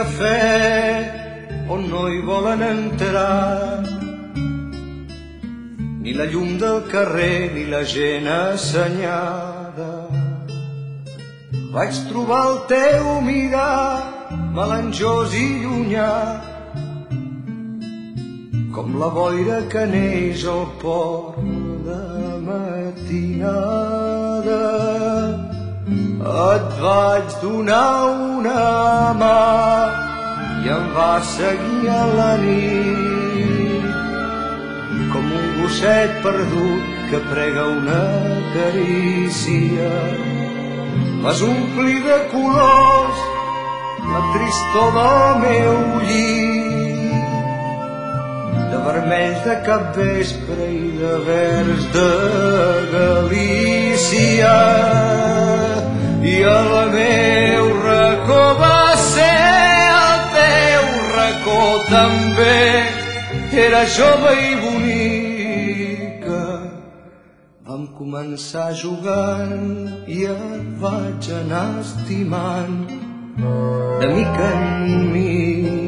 cafè on no hi volen entrar ni la llum del carrer ni la gent assenyada. Vaig trobar el teu mirar melanjós i llunyà, com la boira que neix al port de matinada. Et vaig donar una mà i em vas seguir a la nit, com un gosset perdut que prega una carícia. Vas omplir de colors la tristor del meu llit, de vermell de capvespre i de verds de Galícia. I el meu racó va ser el teu racó també, era jove i bonica. Vam començar jugant i et vaig anar estimant de mica en mica.